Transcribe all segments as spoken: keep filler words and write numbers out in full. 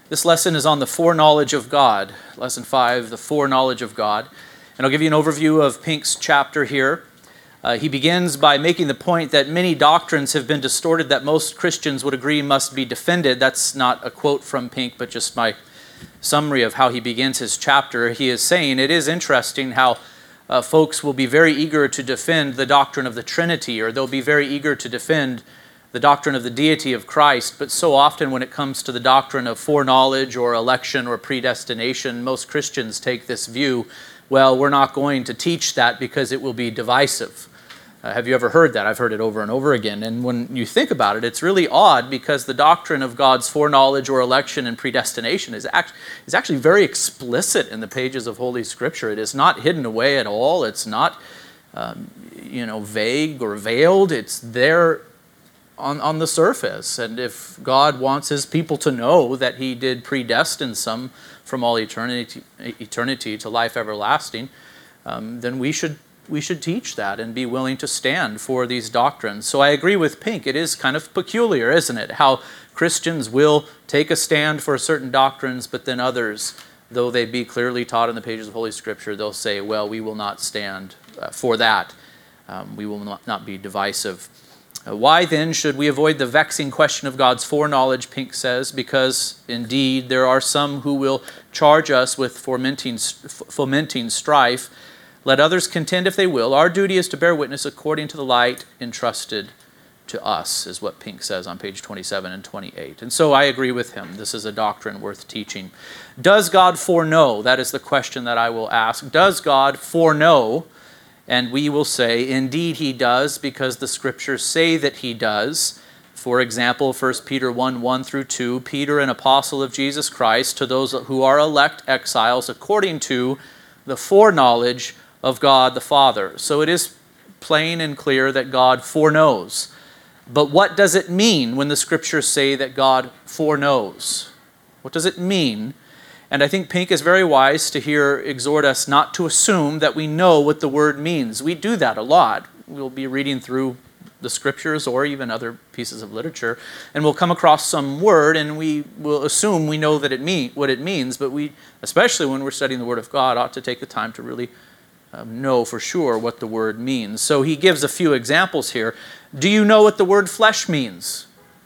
This lesson is on the foreknowledge of God. Lesson five, the foreknowledge of God. And I'll give you an overview of Pink's chapter here. Uh, he begins by making the point that many doctrines have been distorted that most Christians would agree must be defended. That's not a quote from Pink, but just my summary of how he begins his chapter. He is saying it is interesting how uh, folks will be very eager to defend the doctrine of the Trinity, or they'll be very eager to defend the doctrine of the deity of Christ, but so often when it comes to the doctrine of foreknowledge or election or predestination, most Christians take this view, well, we're not going to teach that because it will be divisive. Uh, have you ever heard that? I've heard it over and over again. And when you think about it, it's really odd because the doctrine of God's foreknowledge or election and predestination is, act- is actually very explicit in the pages of Holy Scripture. It is not hidden away at all. It's not um, you know, vague or veiled. It's there On, on the surface. And if God wants his people to know that he did predestine some from all eternity eternity to life everlasting, um, then we should we should teach that and be willing to stand for these doctrines. So I agree with Pink. It is kind of peculiar, isn't it? How Christians will take a stand for certain doctrines, but then others, though they be clearly taught in the pages of Holy Scripture, they'll say, well, we will not stand uh, for that. Um, we will not, not be divisive. Uh, why then should we avoid the vexing question of God's foreknowledge, Pink says, because indeed there are some who will charge us with fomenting, fomenting strife. Let others contend if they will. Our duty is to bear witness according to the light entrusted to us, is what Pink says on page twenty-seven and twenty-eight. And so I agree with him. This is a doctrine worth teaching. Does God foreknow? That is the question that I will ask. Does God foreknow? And we will say, indeed he does, because the Scriptures say that he does. For example, First Peter one, one through two, Peter, an apostle of Jesus Christ, to those who are elect exiles, according to the foreknowledge of God the Father. So it is plain and clear that God foreknows. But what does it mean when the Scriptures say that God foreknows? What does it mean? And I think Pink is very wise to here exhort us not to assume that we know what the word means. We do that a lot. We'll be reading through the Scriptures or even other pieces of literature, and we'll come across some word and we will assume we know that it mean, what it means, but we, especially when we're studying the Word of God, ought to take the time to really um, know for sure what the word means. So he gives a few examples here. Do you know what the word flesh means?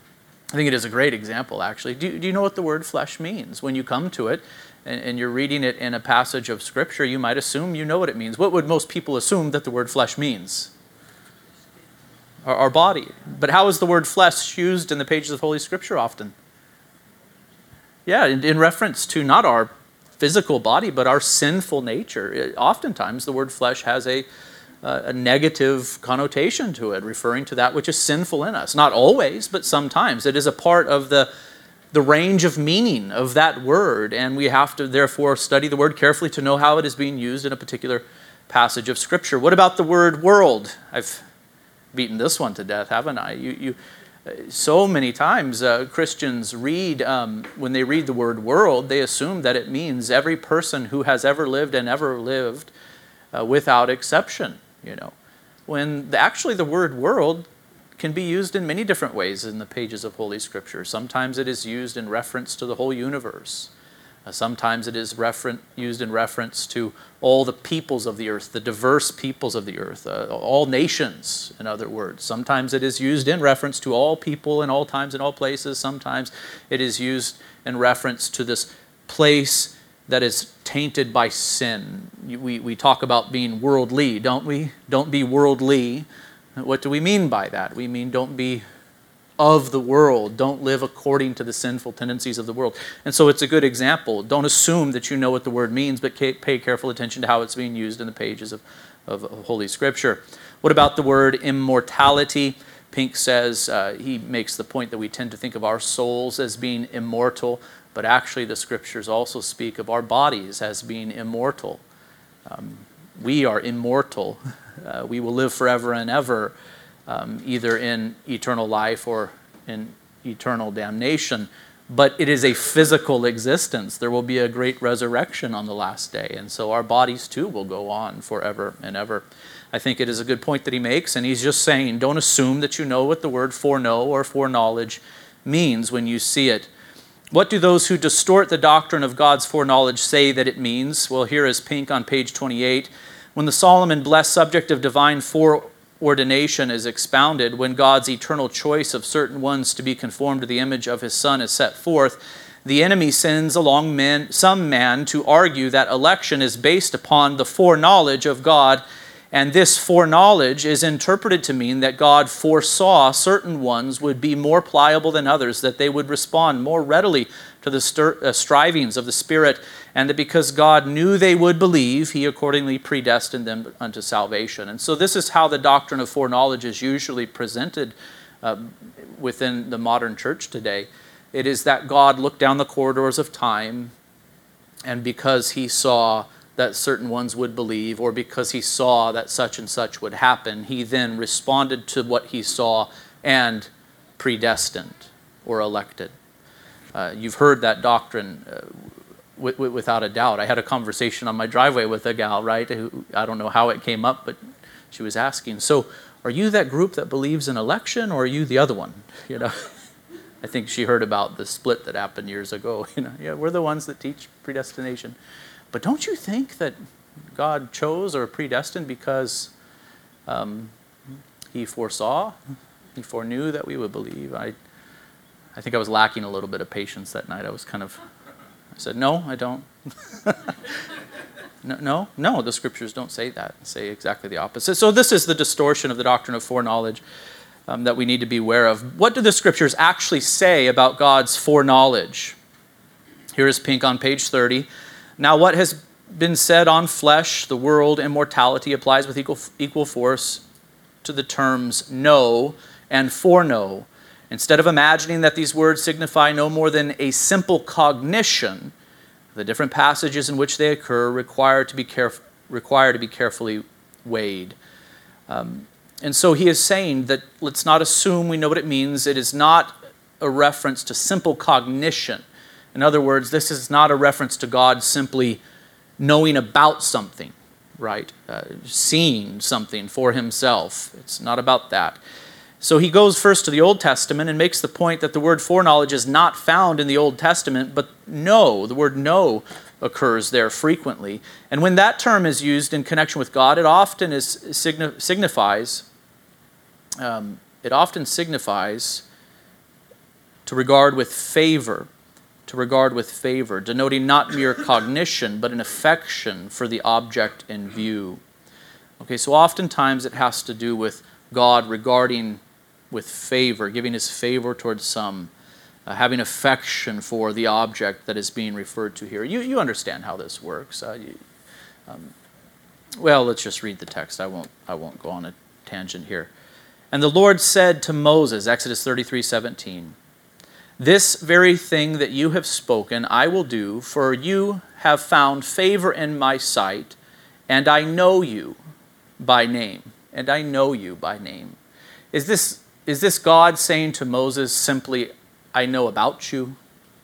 I think it is a great example, actually. Do, do you know what the word flesh means? When you come to it and, and you're reading it in a passage of Scripture, you might assume you know what it means. What would most people assume that the word flesh means? Our, our body. But how is the word flesh used in the pages of Holy Scripture often? Yeah, in, in reference to not our physical body, but our sinful nature. It, oftentimes, the word flesh has a Uh, a negative connotation to it, referring to that which is sinful in us. Not always, but sometimes. It is a part of the, the range of meaning of that word, and we have to therefore study the word carefully to know how it is being used in a particular passage of Scripture. What about the word world? I've beaten this one to death, haven't I? You, you, so many times uh, Christians read, um, when they read the word world, they assume that it means every person who has ever lived and ever lived uh, without exception. You know, when the, actually the word world can be used in many different ways in the pages of Holy Scripture. Sometimes it is used in reference to the whole universe. Uh, sometimes it is referen- used in reference to all the peoples of the earth, the diverse peoples of the earth, uh, all nations, in other words. Sometimes it is used in reference to all people in all times and all places. Sometimes it is used in reference to this place that is tainted by sin. We, we talk about being worldly, don't we? Don't be worldly. What do we mean by that? We mean don't be of the world. Don't live according to the sinful tendencies of the world. And so it's a good example. Don't assume that you know what the word means, but pay careful attention to how it's being used in the pages of, of, of Holy Scripture. What about the word immortality? Pink says, uh, he makes the point that we tend to think of our souls as being immortal, but actually the Scriptures also speak of our bodies as being immortal. Um, we are immortal. Uh, we will live forever and ever, um, either in eternal life or in eternal damnation. But it is a physical existence. There will be a great resurrection on the last day, and so our bodies too will go on forever and ever. I think it is a good point that he makes, and he's just saying, don't assume that you know what the word foreknow or foreknowledge means when you see it. What do those who distort the doctrine of God's foreknowledge say that it means? Well, here is Pink on page twenty-eight. When the solemn and blessed subject of divine foreordination is expounded, when God's eternal choice of certain ones to be conformed to the image of his Son is set forth, the enemy sends along men, some man to argue that election is based upon the foreknowledge of God, and this foreknowledge is interpreted to mean that God foresaw certain ones would be more pliable than others, that they would respond more readily to the stir, uh, strivings of the Spirit, and that because God knew they would believe, he accordingly predestined them unto salvation. And so this is how the doctrine of foreknowledge is usually presented uh, within the modern church today. It is that God looked down the corridors of time, and because he saw that certain ones would believe, or because he saw that such and such would happen, he then responded to what he saw and predestined or elected. Uh, you've heard that doctrine uh, w- w- without a doubt. I had a conversation on my driveway with a gal, right? Who, I don't know how it came up, but she was asking, so are you that group that believes in election, or are you the other one? You know, I think she heard about the split that happened years ago. You know, yeah, we're the ones that teach predestination. But don't you think that God chose or predestined because um, he foresaw, he foreknew that we would believe? I I think I was lacking a little bit of patience that night. I was kind of, I said, no, I don't. no, no, no, the scriptures don't say that. They say exactly the opposite. So this is the distortion of the doctrine of foreknowledge um, that we need to be aware of. What do the scriptures actually say about God's foreknowledge? Here is Pink on page thirty. Now, what has been said on flesh, the world, and mortality applies with equal, equal force to the terms know and foreknow. Instead of imagining that these words signify no more than a simple cognition, the different passages in which they occur require to be, caref- require to be carefully weighed. Um, and so he is saying that let's not assume we know what it means. It is not a reference to simple cognition. In other words, this is not a reference to God simply knowing about something, right? Uh, seeing something for himself. It's not about that. So he goes first to the Old Testament and makes the point that the word foreknowledge is not found in the Old Testament, but know, the word know occurs there frequently. And when that term is used in connection with God, it often is signi- signifies, um, it often signifies to regard with favor. To regard with favor, denoting not mere cognition, but an affection for the object in view. Okay, so oftentimes it has to do with God regarding with favor, giving his favor towards some, uh, having affection for the object that is being referred to here. You you understand how this works. Uh, you, um, well, let's just read the text. I won't I won't go on a tangent here. And the Lord said to Moses, Exodus thirty-three seventeen, this very thing that you have spoken I will do, for you have found favor in my sight, and I know you by name. And I know you by name. Is this, is this God saying to Moses simply, I know about you,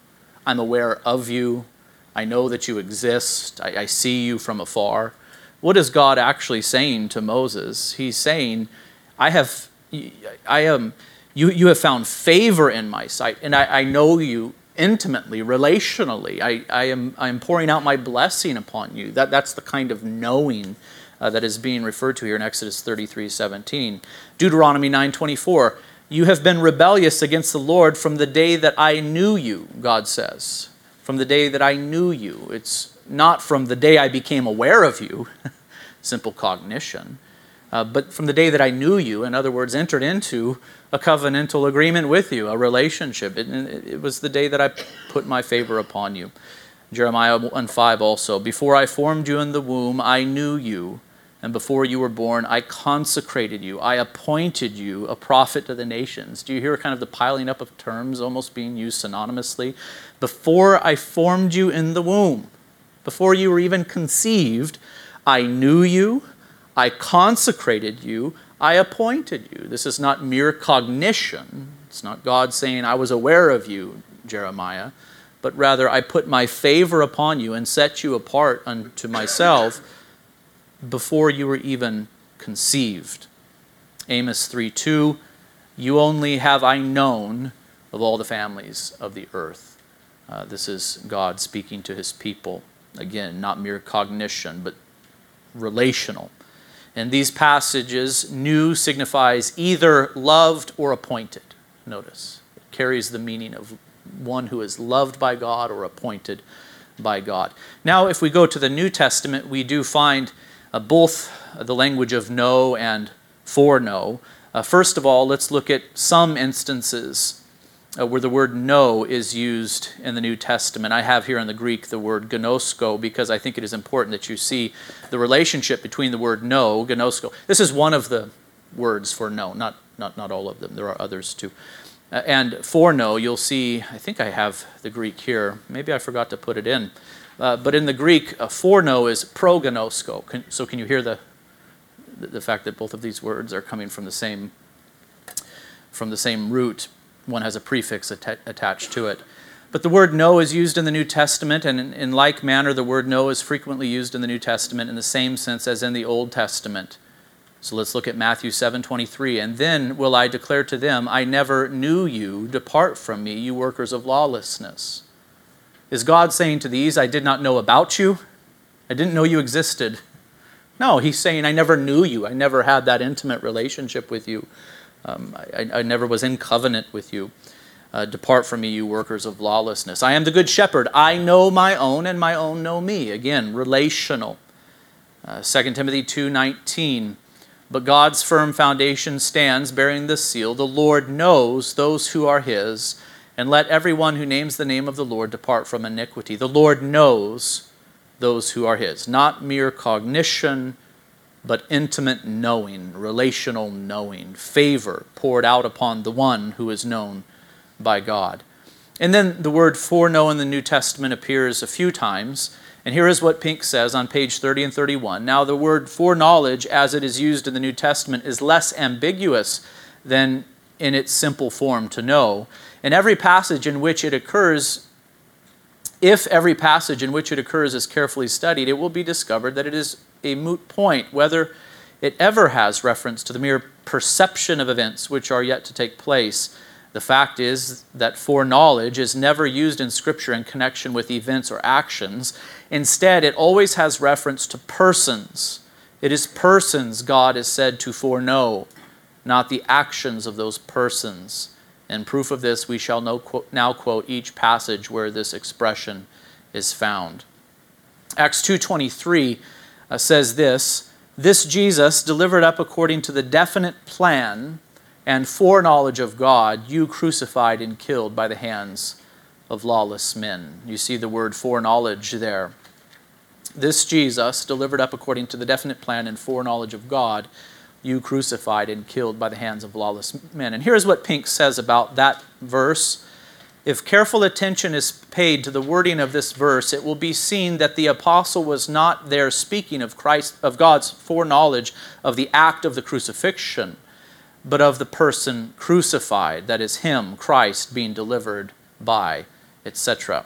I'm aware of you, I know that you exist, I, I see you from afar? What is God actually saying to Moses? He's saying, I have, I am... You, you have found favor in my sight, and I, I know you intimately, relationally. I, I am I am pouring out my blessing upon you. That, that's the kind of knowing uh, that is being referred to here in Exodus thirty-three seventeen. Deuteronomy nine twenty-four, you have been rebellious against the Lord from the day that I knew you, God says. From the day that I knew you. It's not from the day I became aware of you, simple cognition. Uh, but from the day that I knew you, in other words, entered into a covenantal agreement with you, a relationship. It, it was the day that I put my favor upon you. Jeremiah one five also, before I formed you in the womb, I knew you, and before you were born, I consecrated you. I appointed you a prophet to the nations. Do you hear kind of the piling up of terms almost being used synonymously? Before I formed you in the womb, before you were even conceived, I knew you, I consecrated you, I appointed you. This is not mere cognition. It's not God saying, I was aware of you, Jeremiah, but rather I put my favor upon you and set you apart unto myself before you were even conceived. Amos three two, you only have I known of all the families of the earth. Uh, this is God speaking to his people. Again, not mere cognition, but relational. In these passages, new signifies either loved or appointed. Notice, it carries the meaning of one who is loved by God or appointed by God. Now, if we go to the New Testament, we do find uh, both the language of know and foreknow. Uh, first of all, let's look at some instances uh, where the word know is used in the New Testament. I have here in the Greek the word gnosko because I think it is important that you see the relationship between the word know, gnosko. This is one of the words for know, not, not, not all of them. There are others too. Uh, and foreknow, you'll see, I think I have the Greek here. Maybe I forgot to put it in. Uh, but in the Greek, uh, foreknow is prognosko. Can, so can you hear the, the fact that both of these words are coming from the same, from the same root? One has a prefix att- attached to it. But the word know is used in the New Testament, and in, in like manner, the word know is frequently used in the New Testament in the same sense as in the Old Testament. So let's look at Matthew seven twenty-three. And then will I declare to them, I never knew you. Depart from me, you workers of lawlessness. Is God saying to these, I did not know about you? I didn't know you existed. No, he's saying, I never knew you. I never had that intimate relationship with you. Um, I, I never was in covenant with you. Uh, Depart from me, you workers of lawlessness. I am the good shepherd. I know my own, and my own know me. Again, relational. Uh, Second Timothy two nineteen. But God's firm foundation stands, bearing this seal. The Lord knows those who are his, and let everyone who names the name of the Lord depart from iniquity. The Lord knows those who are his. Not mere cognition, but intimate knowing, relational knowing, favor poured out upon the one who is known by God. And then the word foreknow in the New Testament appears a few times. And here is what Pink says on page thirty and thirty-one. Now the word foreknowledge, as it is used in the New Testament, is less ambiguous than in its simple form, to know. And every passage in which it occurs, if every passage in which it occurs is carefully studied, it will be discovered that it is a moot point whether it ever has reference to the mere perception of events which are yet to take place. The fact is that foreknowledge is never used in Scripture in connection with events or actions. Instead, it always has reference to persons. It is persons God is said to foreknow, not the actions of those persons. And proof of this, we shall now quote each passage where this expression is found. Acts two twenty-three uh, says this, this Jesus, delivered up according to the definite plan and foreknowledge of God, you crucified and killed by the hands of lawless men. You see the word foreknowledge there. This Jesus, delivered up according to the definite plan and foreknowledge of God, you crucified and killed by the hands of lawless men. And here's what Pink says about that verse. If careful attention is paid to the wording of this verse, it will be seen that the apostle was not there speaking of Christ, of God's foreknowledge of the act of the crucifixion, but of the person crucified, that is him, Christ, being delivered by, et cetera.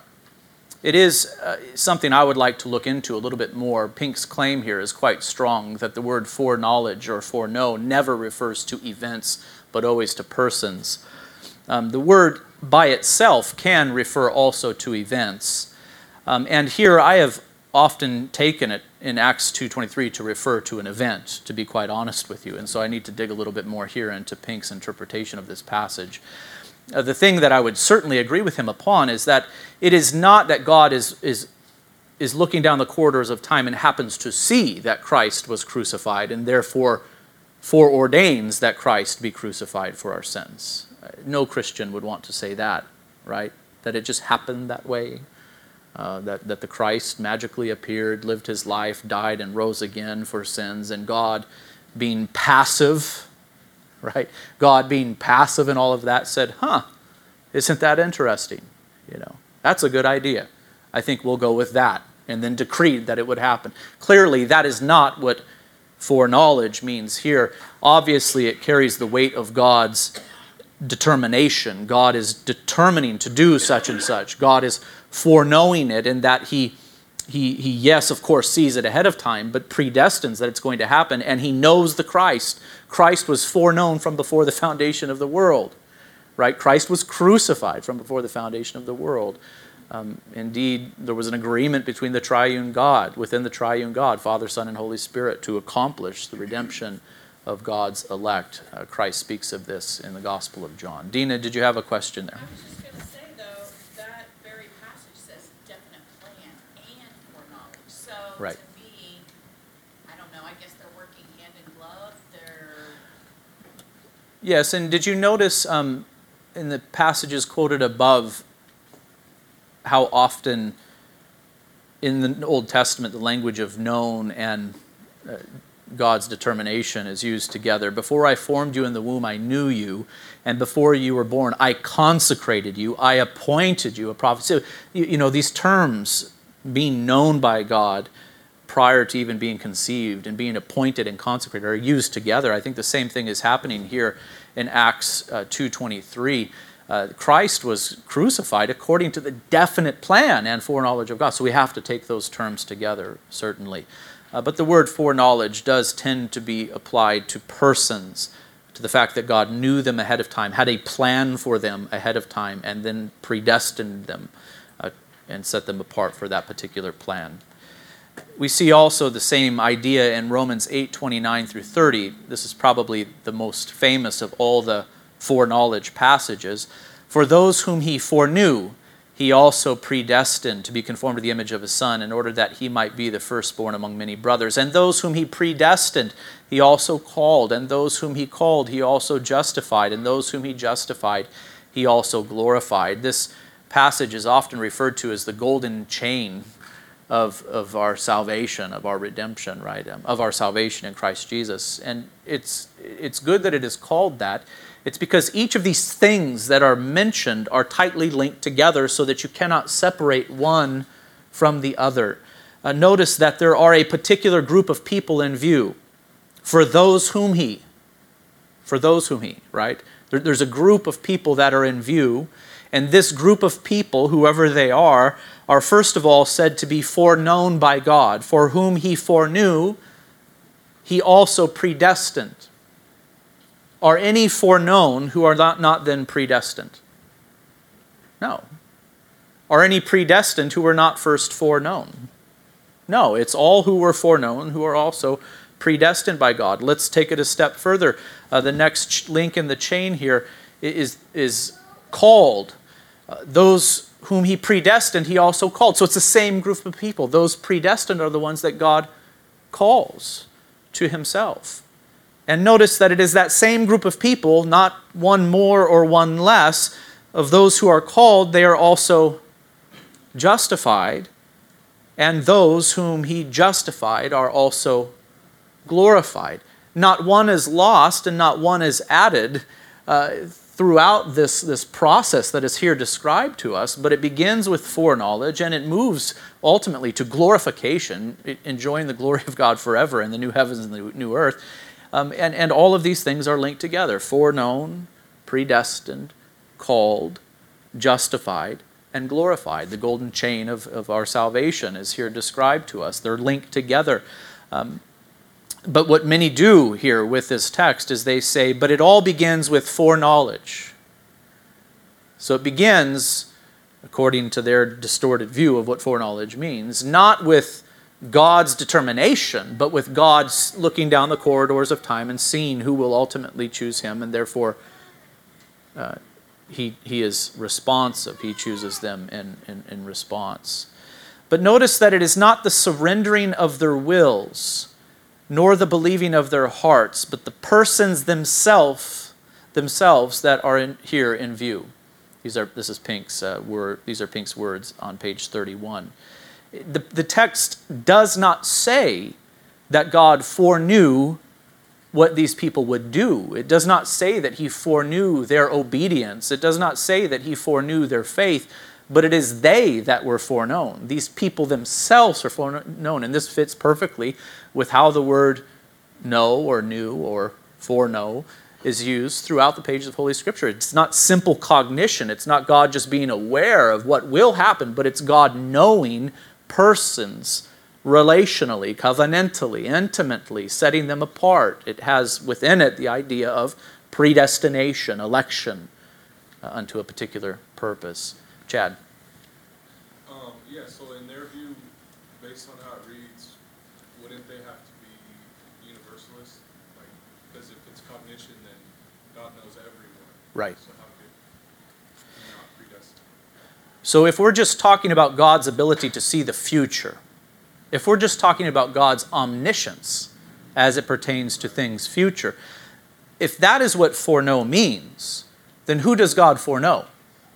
It is uh, something I would like to look into a little bit more. Pink's claim here is quite strong, that the word foreknowledge or foreknow never refers to events, but always to persons. Um, the word by itself can refer also to events. Um, and here I have often taken it in Acts two twenty-three to refer to an event, to be quite honest with you. And so I need to dig a little bit more here into Pink's interpretation of this passage. Uh, the thing that I would certainly agree with him upon is that it is not that God is, is, is looking down the corridors of time and happens to see that Christ was crucified and therefore foreordains that Christ be crucified for our sins. Uh, no Christian would want to say that, right? That it just happened that way. Uh, that, that the Christ magically appeared, lived his life, died, and rose again for sins, and God being passive, right? God being passive in all of that said, huh, isn't that interesting? You know, that's a good idea. I think we'll go with that, and then decreed that it would happen. Clearly, that is not what foreknowledge means here. Obviously, it carries the weight of God's determination. God is determining to do such and such. God is foreknowing it, in that he, he, he, yes, of course, sees it ahead of time, but predestines that it's going to happen, and he knows the Christ. Christ was foreknown from before the foundation of the world, right? Christ was crucified from before the foundation of the world. Um, indeed, there was an agreement between the triune God, within the triune God, Father, Son, and Holy Spirit, to accomplish the redemption of God's elect. Uh, Christ speaks of this in the Gospel of John. Dina, did you have a question there? I was just going to say, though, that very passage says definite plan and foreknowledge. So, right. to me, I don't know, I guess they're working hand in glove. They're... Yes, and did you notice um, in the passages quoted above how often in the Old Testament the language of known and uh, God's determination is used together? Before I formed you in the womb, I knew you, and before you were born, I consecrated you, I appointed you a prophet. So, you, you know, these terms, being known by God prior to even being conceived and being appointed and consecrated, are used together. I think the same thing is happening here in Acts uh, two twenty-three. Uh, Christ was crucified according to the definite plan and foreknowledge of God. So we have to take those terms together, certainly. Uh, but the word foreknowledge does tend to be applied to persons, to the fact that God knew them ahead of time, had a plan for them ahead of time, and then predestined them uh, and set them apart for that particular plan. We see also the same idea in Romans eight twenty-nine through thirty. This is probably the most famous of all the foreknowledge passages. For those whom he foreknew, he also predestined to be conformed to the image of his Son, in order that he might be the firstborn among many brothers. And those whom he predestined, he also called. And those whom he called, he also justified. And those whom he justified, he also glorified. This passage is often referred to as the golden chain of, of our salvation, of our redemption, right? Um, of our salvation in Christ Jesus. And it's, it's good that it is called that. It's because each of these things that are mentioned are tightly linked together so that you cannot separate one from the other. Uh, notice that there are a particular group of people in view. For those whom he, for those whom he, right? There, there's a group of people that are in view, and this group of people, whoever they are, are first of all said to be foreknown by God. For whom he foreknew, he also predestined. Are any foreknown who are not, not then predestined? No. Are any predestined who were not first foreknown? No, it's all who were foreknown who are also predestined by God. Let's take it a step further. Uh, the next link in the chain here is, is called. Uh, those whom he predestined, he also called. So it's the same group of people. Those predestined are the ones that God calls to himself. And notice that it is that same group of people, not one more or one less, of those who are called, they are also justified. And those whom he justified are also glorified. Not one is lost and not one is added uh, throughout this, this process that is here described to us, but it begins with foreknowledge and it moves ultimately to glorification, enjoying the glory of God forever in the new heavens and the new earth. Um, and, and all of these things are linked together. Foreknown, predestined, called, justified, and glorified. The golden chain of, of our salvation is here described to us. They're linked together. Um, but what many do here with this text is they say, but it all begins with foreknowledge. So it begins, according to their distorted view of what foreknowledge means, not with God's determination, but with God looking down the corridors of time and seeing who will ultimately choose him, and therefore uh, he, he is responsive. He chooses them in, in, in response. But notice that it is not the surrendering of their wills, nor the believing of their hearts, but the persons themselves themselves that are in, here in view. These are this is Pink's uh, word. These are Pink's words on page thirty-one. The, the text does not say that God foreknew what these people would do. It does not say that he foreknew their obedience. It does not say that he foreknew their faith, but it is they that were foreknown. These people themselves are foreknown, and this fits perfectly with how the word know or knew or foreknow is used throughout the pages of Holy Scripture. It's not simple cognition. It's not God just being aware of what will happen, but it's God knowing persons relationally, covenantally, intimately, setting them apart. It has within it the idea of predestination, election uh, unto a particular purpose. Chad. Yeah, so in their view, based on how it reads, wouldn't they have to be universalists? Like, because if it's cognition, then God knows everyone. Right. So how could he not predestinate? So if we're just talking about God's ability to see the future, if we're just talking about God's omniscience as it pertains to things future, if that is what foreknow means, then who does God foreknow?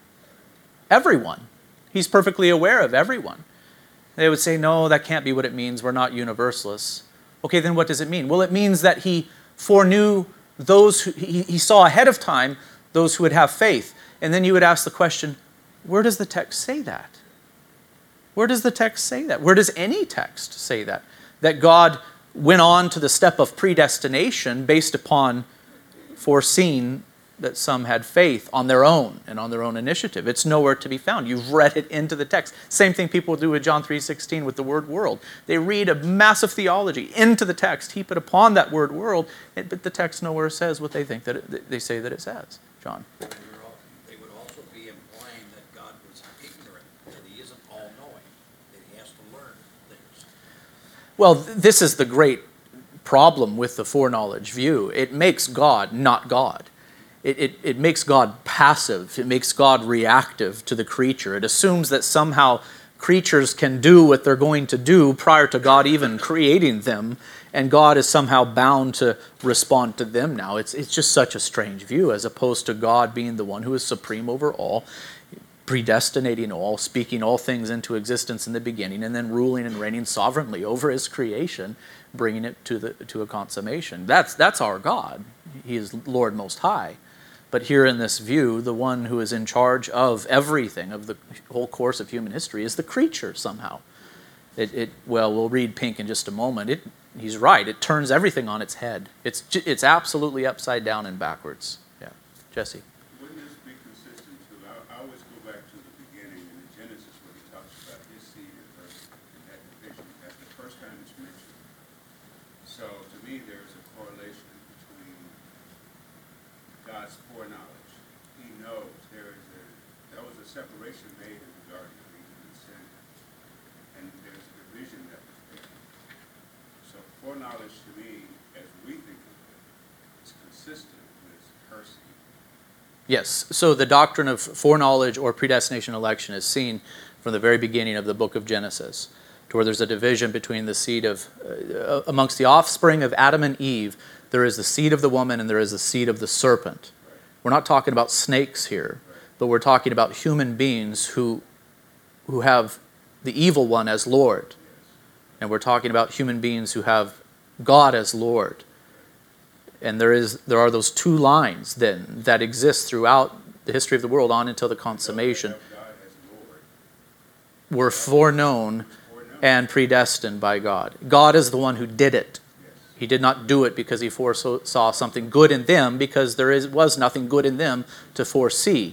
Everyone. He's perfectly aware of everyone. They would say, no, that can't be what it means. We're not universalists. Okay, then what does it mean? Well, it means that he foreknew those who, he, he saw ahead of time those who would have faith. And then you would ask the question, where does the text say that? Where does the text say that? Where does any text say that? That God went on to the step of predestination based upon foreseeing that some had faith on their own and on their own initiative. It's nowhere to be found. You've read it into the text. Same thing people do with John three sixteen with the word world. They read a massive theology into the text, heap it upon that word world, but the text nowhere says what they think that it, they say that it says. John. They would also be implying that God was ignorant, that he isn't all-knowing, that he has to learn things. Well, this is the great problem with the foreknowledge view. It makes God not God. It, it, it makes God passive. It makes God reactive to the creature. It assumes that somehow creatures can do what they're going to do prior to God even creating them, and God is somehow bound to respond to them now. It's, it's just such a strange view, as opposed to God being the one who is supreme over all, predestinating all, speaking all things into existence in the beginning, and then ruling and reigning sovereignly over his creation, bringing it to the to a consummation. That's, that's our God. He is Lord Most High. But here in this view, the one who is in charge of everything, of the whole course of human history, is the creature somehow. It, it well, we'll read Pink in just a moment. It, he's right. It turns everything on its head. It's it's absolutely upside down and backwards. Yeah, Jesse. Wouldn't this be consistent too? I, I always go back to the beginning in the Genesis where he talks about his seed and earth and that division. That's the first time it's mentioned. So to me, there's a correlation between God's foreknowledge. He knows there is a there was a separation made in the Garden of Eden and sin, and there's a division that was made. So foreknowledge to me, as we think of it, is consistent with mercy. Yes. So the doctrine of foreknowledge or predestination election is seen from the very beginning of the book of Genesis, to where there's a division between the seed of uh, amongst the offspring of Adam and Eve. There is the seed of the woman and there is the seed of the serpent. We're not talking about snakes here, but we're talking about human beings who, who have the evil one as Lord. And we're talking about human beings who have God as Lord. And there is there are those two lines then that exist throughout the history of the world on until the consummation. Were foreknown and predestined by God. God is the one who did it. He did not do it because he foresaw something good in them, because there is, was nothing good in them to foresee.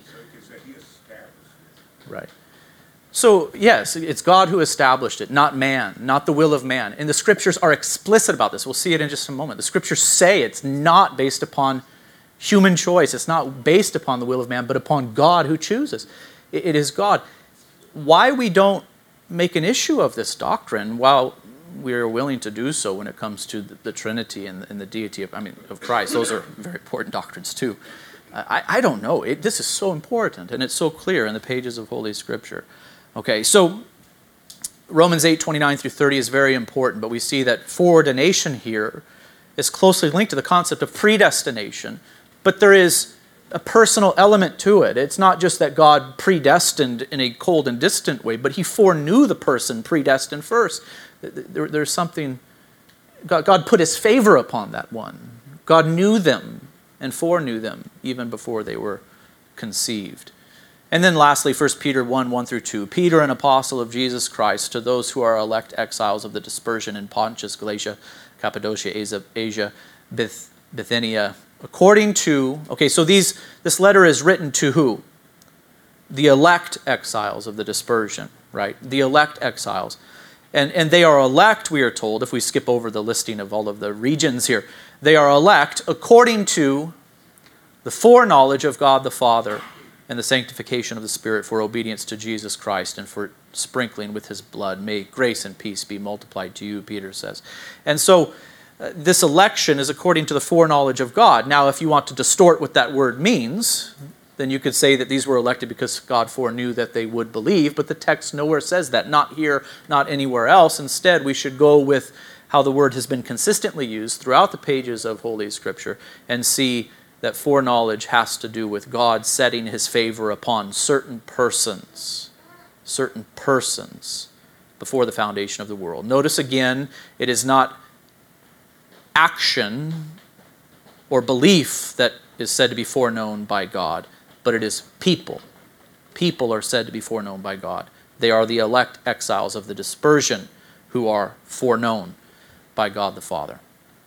Right. So, yes, it's God who established it, not man, not the will of man. And the scriptures are explicit about this. We'll see it in just a moment. The scriptures say it's not based upon human choice. It's not based upon the will of man, but upon God who chooses. It, it is God. Why we don't make an issue of this doctrine, while we are willing to do so when it comes to the, the Trinity and, and the deity of, I mean, of Christ. Those are very important doctrines too. I, I don't know. It, this is so important, and it's so clear in the pages of Holy Scripture. Okay, so Romans eight, twenty-nine through thirty is very important, but we see that foreordination here is closely linked to the concept of predestination, but there is a personal element to it. It's not just that God predestined in a cold and distant way, but he foreknew the person predestined first. There, there's something, God, God put his favor upon that one. God knew them and foreknew them even before they were conceived. And then lastly, First Peter one, one through two. Peter, an apostle of Jesus Christ, to those who are elect exiles of the dispersion in Pontus, Galatia, Cappadocia, Asia, Asia Bith, Bithynia, according to, okay, so these this letter is written to who? The elect exiles of the dispersion, right? The elect exiles. And, and they are elect, we are told, if we skip over the listing of all of the regions here, they are elect according to the foreknowledge of God the Father and the sanctification of the Spirit for obedience to Jesus Christ and for sprinkling with his blood. May grace and peace be multiplied to you, Peter says. And so uh, this election is according to the foreknowledge of God. Now, if you want to distort what that word means, then you could say that these were elected because God foreknew that they would believe, but the text nowhere says that, not here, not anywhere else. Instead, we should go with how the word has been consistently used throughout the pages of Holy Scripture and see that foreknowledge has to do with God setting his favor upon certain persons, certain persons before the foundation of the world. Notice again, it is not action or belief that is said to be foreknown by God, but it is people. People are said to be foreknown by God. They are the elect exiles of the dispersion who are foreknown by God the Father.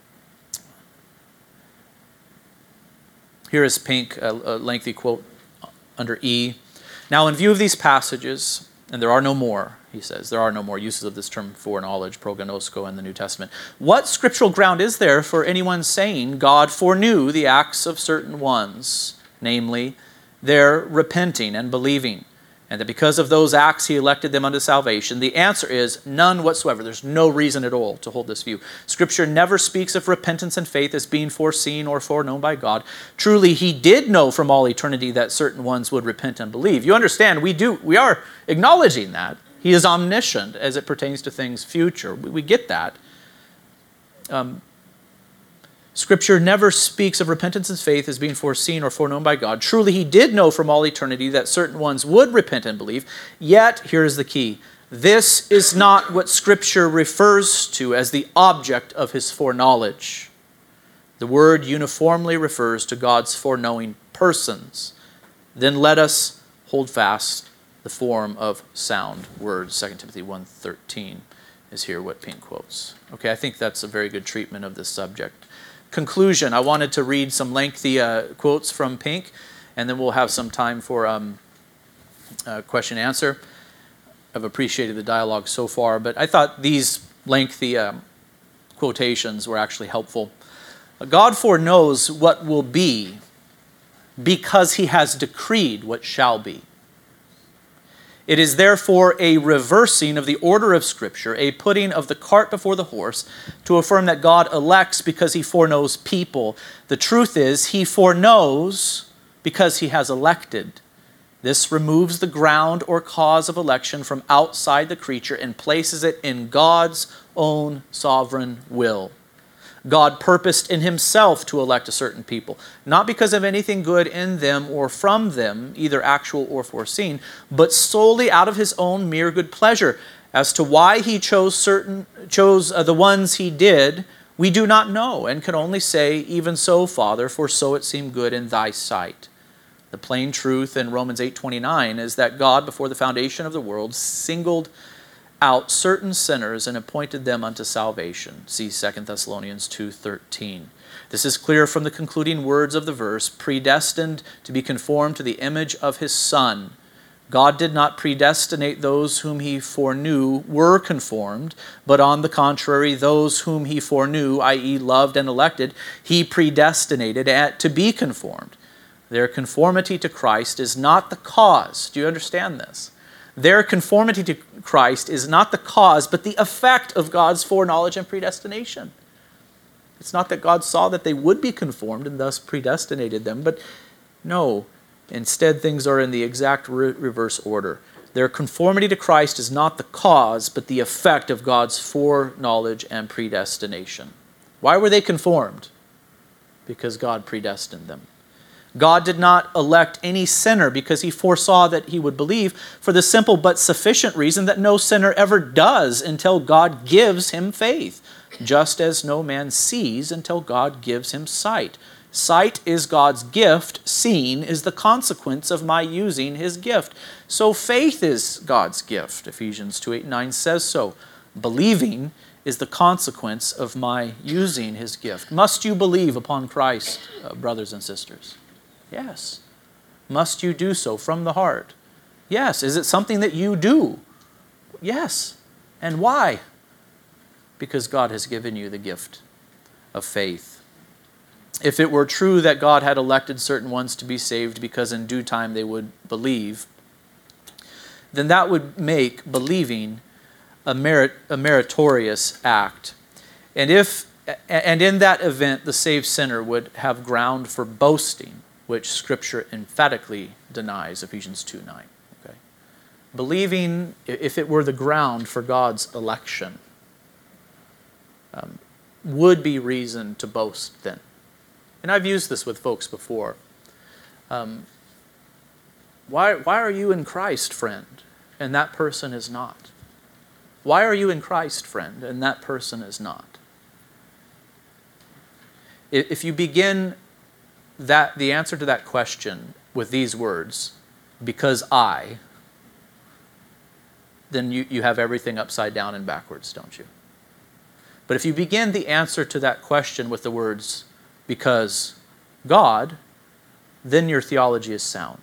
Here is Pink, a, a lengthy quote under E. Now, in view of these passages, and there are no more, he says, there are no more uses of this term foreknowledge, prognosko, in the New Testament. What scriptural ground is there for anyone saying God foreknew the acts of certain ones, namely, their repenting and believing, and that because of those acts he elected them unto salvation? The answer is none whatsoever. There's no reason at all to hold this view. Scripture never speaks of repentance and faith as being foreseen or foreknown by God. Truly, he did know from all eternity that certain ones would repent and believe. You understand, we do, we are acknowledging that. He is omniscient as it pertains to things future. We, we get that. Um, Scripture never speaks of repentance and faith as being foreseen or foreknown by God. Truly, he did know from all eternity that certain ones would repent and believe. Yet, here's the key. This is not what Scripture refers to as the object of his foreknowledge. The word uniformly refers to God's foreknowing persons. Then let us hold fast the form of sound words. Second Timothy one thirteen is here what Pink quotes. Okay, I think that's a very good treatment of this subject. Conclusion, I wanted to read some lengthy uh, quotes from Pink, and then we'll have some time for um, uh, question and answer. I've appreciated the dialogue so far, but I thought these lengthy um, quotations were actually helpful. God foreknows what will be because he has decreed what shall be. It is therefore a reversing of the order of Scripture, a putting of the cart before the horse, to affirm that God elects because he foreknows people. The truth is, he foreknows because he has elected. This removes the ground or cause of election from outside the creature and places it in God's own sovereign will. God purposed in himself to elect a certain people, not because of anything good in them or from them, either actual or foreseen, but solely out of his own mere good pleasure. As to why he chose certain chose uh, the ones he did, we do not know, and can only say, even so, Father, for so it seemed good in thy sight. The plain truth in Romans eight twenty-nine is that God, before the foundation of the world, singled out certain sinners and appointed them unto salvation. See Second Thessalonians two thirteen. This is clear from the concluding words of the verse, predestined to be conformed to the image of his Son. God did not predestinate those whom he foreknew were conformed, but on the contrary, those whom he foreknew, that is loved and elected, he predestinated to be conformed. Their conformity to Christ is not the cause. Do you understand this? Their conformity to Christ is not the cause, but the effect of God's foreknowledge and predestination. It's not that God saw that they would be conformed and thus predestinated them, but no, instead things are in the exact re- reverse order. Their conformity to Christ is not the cause, but the effect of God's foreknowledge and predestination. Why were they conformed? Because God predestined them. God did not elect any sinner because he foresaw that he would believe, for the simple but sufficient reason that no sinner ever does until God gives him faith, just as no man sees until God gives him sight. Sight is God's gift. Seeing is the consequence of my using his gift. So faith is God's gift. Ephesians two eight nine says so. Believing is the consequence of my using his gift. Must you believe upon Christ, uh, brothers and sisters? Yes. Must you do so from the heart? Yes. Is it something that you do? Yes. And why? Because God has given you the gift of faith. If it were true that God had elected certain ones to be saved because in due time they would believe, then that would make believing a, merit, a meritorious act. And if and in that event, the saved sinner would have ground for boasting, which Scripture emphatically denies, Ephesians two nine. Okay? Believing, if it were the ground for God's election, um, would be reason to boast then. And I've used this with folks before. Um, why, why are you in Christ, friend, and that person is not? Why are you in Christ, friend, and that person is not? If you begin that the answer to that question with these words, because I, then you, you have everything upside down and backwards, don't you? But if you begin the answer to that question with the words, because God, then your theology is sound.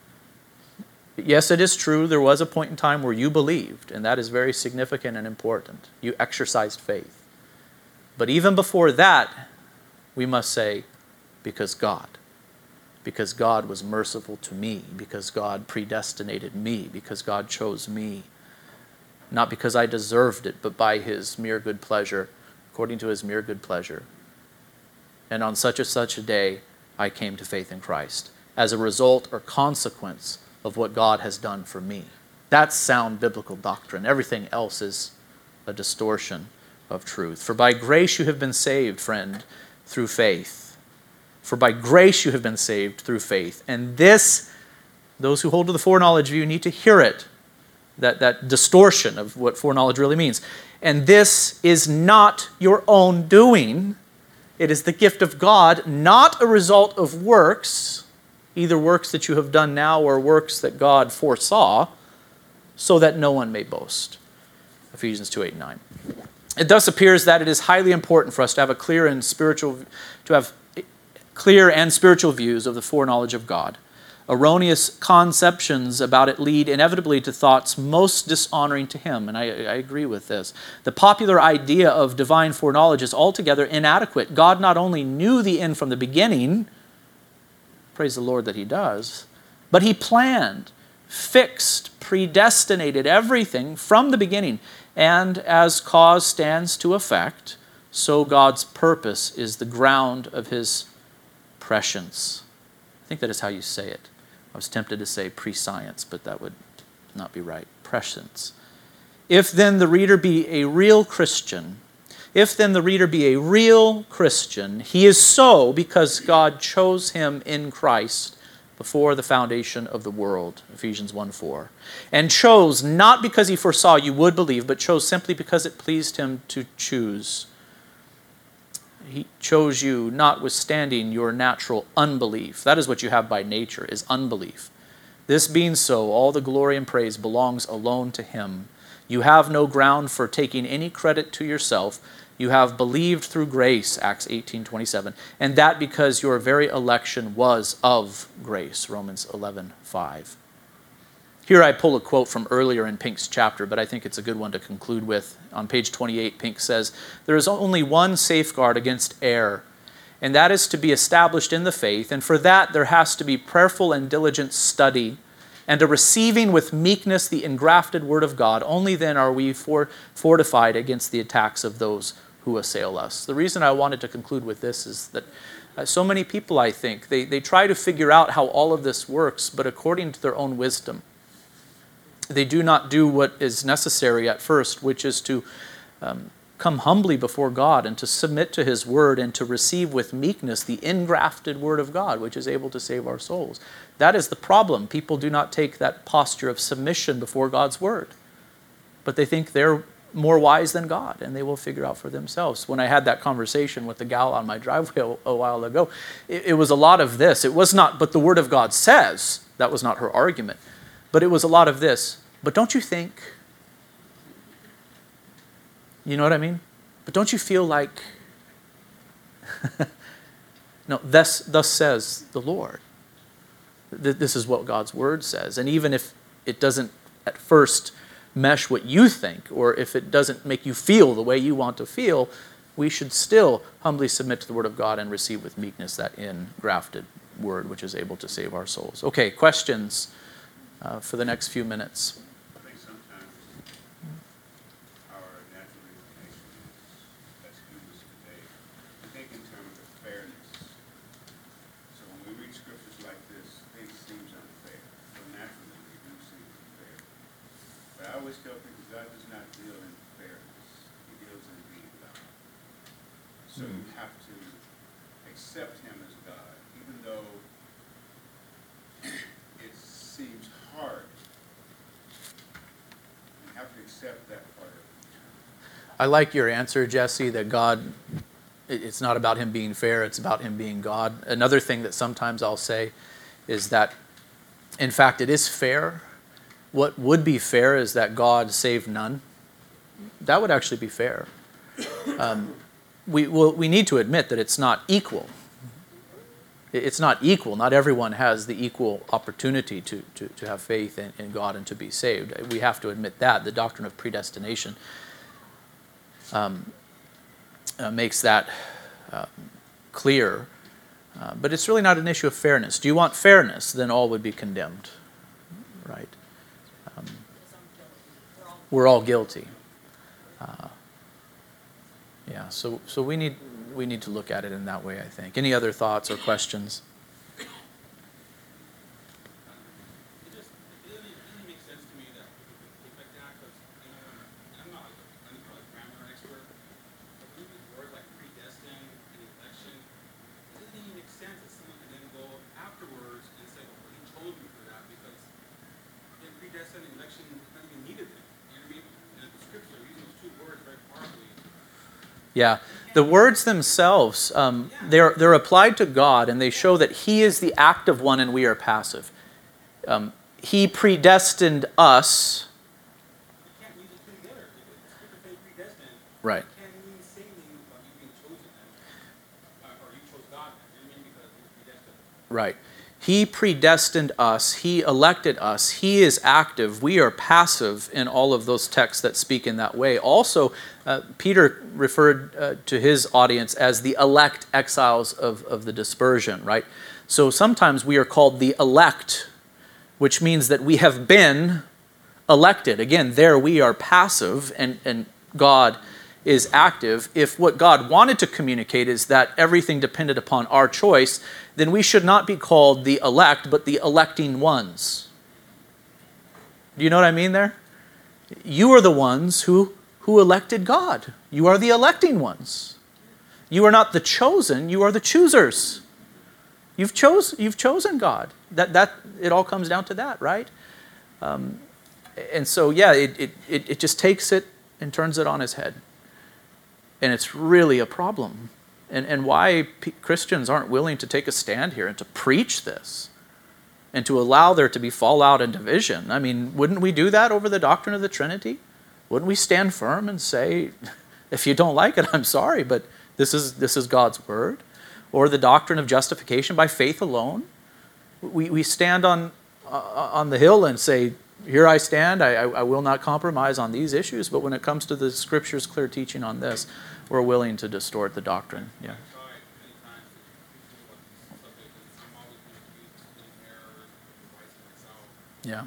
Yes, it is true, there was a point in time where you believed, and that is very significant and important. You exercised faith. But even before that, we must say, because God. Because God was merciful to me. Because God predestinated me. Because God chose me. Not because I deserved it, but by His mere good pleasure, according to His mere good pleasure. And on such and such a day, I came to faith in Christ, as a result or consequence of what God has done for me. That's sound biblical doctrine. Everything else is a distortion of truth. For by grace you have been saved, friend, through faith. For by grace you have been saved through faith. And this, those who hold to the foreknowledge view need to hear it, that, that distortion of what foreknowledge really means. And this is not your own doing. It is the gift of God, not a result of works, either works that you have done now or works that God foresaw, so that no one may boast. Ephesians two, eight, nine. It thus appears that it is highly important for us to have a clear and spiritual, to have clear and spiritual views of the foreknowledge of God. Erroneous conceptions about it lead inevitably to thoughts most dishonoring to Him, and I, I agree with this. The popular idea of divine foreknowledge is altogether inadequate. God not only knew the end from the beginning, praise the Lord that He does, but He planned, fixed, predestinated everything from the beginning. And as cause stands to effect, so God's purpose is the ground of His prescience. I think that is how you say it. I was tempted to say prescience, but that would not be right. Prescience. If then the reader be a real Christian, if then the reader be a real Christian, he is so because God chose him in Christ before the foundation of the world, Ephesians one four. And chose not because He foresaw you would believe, but chose simply because it pleased Him to choose. He chose you notwithstanding your natural unbelief. That is what you have by nature, is unbelief. This being so, all the glory and praise belongs alone to Him. You have no ground for taking any credit to yourself. You have believed through grace, Acts eighteen twenty-seven, and that because your very election was of grace, Romans eleven five. Here I pull a quote from earlier in Pink's chapter, but I think it's a good one to conclude with. On page twenty-eight, Pink says, "There is only one safeguard against error, and that is to be established in the faith, and for that there has to be prayerful and diligent study, and a receiving with meekness the engrafted word of God. Only then are we for, fortified against the attacks of those who assail us." The reason I wanted to conclude with this is that uh, so many people, I think, they, they try to figure out how all of this works, but according to their own wisdom. They do not do what is necessary at first, which is to um, come humbly before God and to submit to His word and to receive with meekness the engrafted word of God, which is able to save our souls. That is the problem. People do not take that posture of submission before God's word, but they think they're more wise than God, and they will figure out for themselves. When I had that conversation with the gal on my driveway a, a while ago, it, it was a lot of this. It was not, but the word of God says. That was not her argument. But it was a lot of this. But don't you think, you know what I mean? But don't you feel like, no, thus, thus says the Lord. This is what God's word says. And even if it doesn't at first mesh what you think, or if it doesn't make you feel the way you want to feel, we should still humbly submit to the word of God and receive with meekness that engrafted word which is able to save our souls. Okay, questions uh, for the next few minutes. always tell people God does not deal in fairness. He deals in being God. So you have to accept him as God, even though it seems hard. You have to accept that part of it. I like your answer, Jesse, that God, it- it's not about him being fair, it's about him being God. Another thing that sometimes I'll say is that, in fact, it is fair. What would be fair is that God saved none. That would actually be fair. Um, we, well, we need to admit that it's not equal. It- It's not equal. Not everyone has the equal opportunity to, to, to have faith in, in God and to be saved. We have to admit that. The doctrine of predestination um, uh, makes that uh, clear. Uh, but it's really not an issue of fairness. Do you want fairness? Then all would be condemned. Right? Um, Because I'm guilty. We're all we're all guilty. Uh, yeah, so so we need we need to look at it in that way, I think. Any other thoughts or questions? It just, it doesn't, it doesn't make sense to me that it's like that, because, you know, when, and I'm not like, I'm not like grammar expert, but when you use words like predestined and election, it doesn't even make sense that someone can then go afterwards and say, well, he chose me for that, because in predestined and election, it's not even needed then, you know what I mean? And the scripture, using those two words very powerfully. Yeah, the words themselves, um, they're, they're applied to God, and they show that he is the active one and we are passive. Um, he predestined us. You can't use the two together. If the scripture says predestined, Right. it can't mean the same thing about you being chosen then, uh, or you chose God then, you know what I mean? Because it's predestined. Right. He predestined us. He elected us. He is active. We are passive in all of those texts that speak in that way. Also, uh, Peter referred uh, to his audience as the elect exiles of, of the dispersion, right? So sometimes we are called the elect, which means that we have been elected. Again, there we are passive and, and God is active. If what God wanted to communicate is that everything depended upon our choice, then we should not be called the elect, but the electing ones. Do you know what I mean there? You are the ones who, who elected God. You are the electing ones. You are not the chosen, you are the choosers. You've chose, you've chosen God. That, that, it all comes down to that, right? Um, and so, yeah, it, it, it, it just takes it and turns it on its head. And it's really a problem. And, and why P- Christians aren't willing to take a stand here and to preach this and to allow there to be fallout and division. I mean, wouldn't we do that over the doctrine of the Trinity? Wouldn't we stand firm and say, if you don't like it, I'm sorry, but this is, this is God's word? Or the doctrine of justification by faith alone? We, we stand on, uh, on the hill and say, here I stand, I, I, I will not compromise on these issues, but when it comes to the Scripture's clear teaching on this, we're willing to distort the doctrine. Yeah. I've tried many times to teach people about this subject, and I'm always going to be in errors and advice myself. Yeah.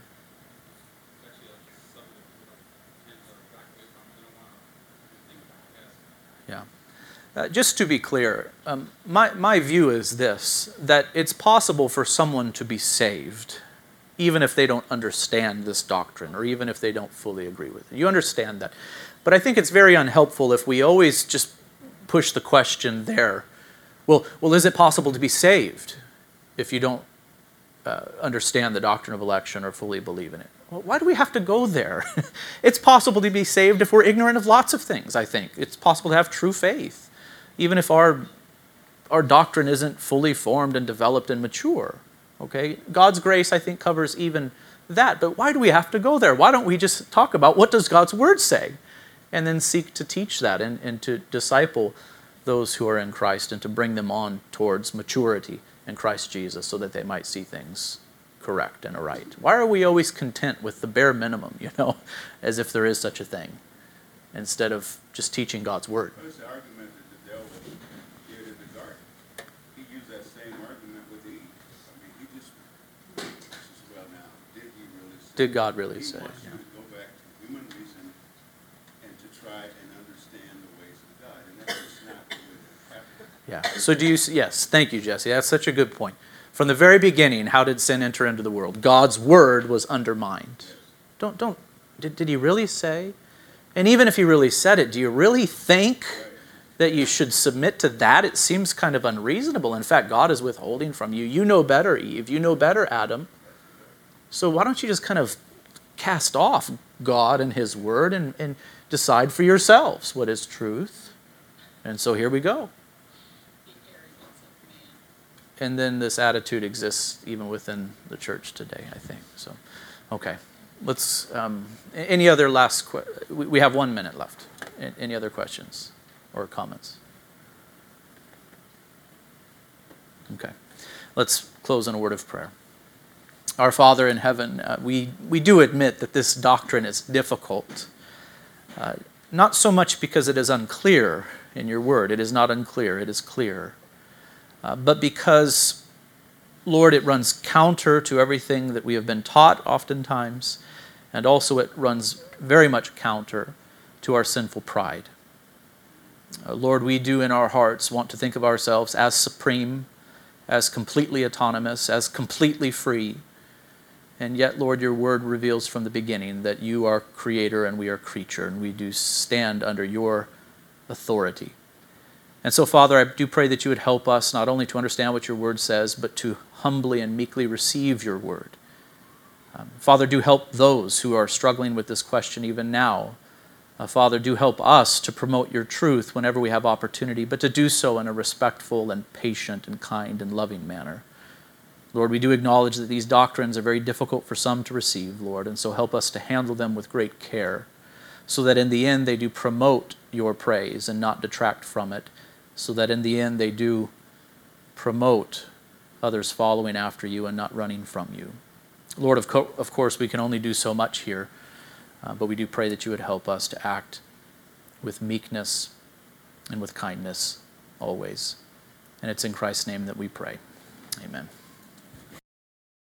It's actually like a subject that people tend to back away from. They don't want to think about it, I guess. Yeah. Uh, just to be clear, um, my, my view is this, that it's possible for someone to be saved even if they don't understand this doctrine or even if they don't fully agree with it. You understand that. But I think it's very unhelpful if we always just push the question there. Well, well, is it possible to be saved if you don't uh, understand the doctrine of election or fully believe in it? Well, why do we have to go there? It's possible to be saved if we're ignorant of lots of things, I think. It's possible to have true faith, even if our, our doctrine isn't fully formed and developed and mature. Okay? God's grace, I think, covers even that. But why do we have to go there? Why don't we just talk about what does God's word say? And then seek to teach that and, and to disciple those who are in Christ and to bring them on towards maturity in Christ Jesus so that they might see things correct and aright. Why are we always content with the bare minimum, you know, as if there is such a thing, instead of just teaching God's word? What is the argument that the devil did in the garden? He used that same argument with Eve. I mean, he just, says, well now, did he really say? Did God really He say? wants Yeah. you to go back to human reason and to try and understand the ways of God, and that's just not the way that happened. Yeah. So do you, yes, thank you, Jesse. That's such a good point. From the very beginning, how did sin enter into the world? God's word was undermined. Don't, don't, Did, did he really say? And even if he really said it, do you really think that you should submit to that? It seems kind of unreasonable. In fact, God is withholding from you. You know better, Eve. You know better, Adam. So why don't you just kind of cast off God and his word and, and decide for yourselves what is truth? And so here we go. And then this attitude exists even within the church today, I think. So, okay. Let's, um, any other last, que- we we have one minute left. A- Any other questions or comments? Okay. Let's close in a word of prayer. Our Father in heaven, uh, we, we do admit that this doctrine is difficult. Uh, not so much because it is unclear in your word. It is not unclear. It is clear. Uh, but because, Lord, it runs counter to everything that we have been taught oftentimes, and also it runs very much counter to our sinful pride. Uh, Lord, we do in our hearts want to think of ourselves as supreme, as completely autonomous, as completely free. And yet, Lord, your word reveals from the beginning that you are creator and we are creature, and we do stand under your authority. And so, Father, I do pray that you would help us not only to understand what your word says, but to humbly and meekly receive your word. Um, Father, do help those who are struggling with this question even now. Uh, Father, do help us to promote your truth whenever we have opportunity, but to do so in a respectful and patient and kind and loving manner. Lord, we do acknowledge that these doctrines are very difficult for some to receive, Lord, and so help us to handle them with great care, so that in the end they do promote your praise and not detract from it, so that in the end they do promote others following after you and not running from you. Lord, of, co- of course, we can only do so much here, uh, but we do pray that you would help us to act with meekness and with kindness always. And it's in Christ's name that we pray. Amen.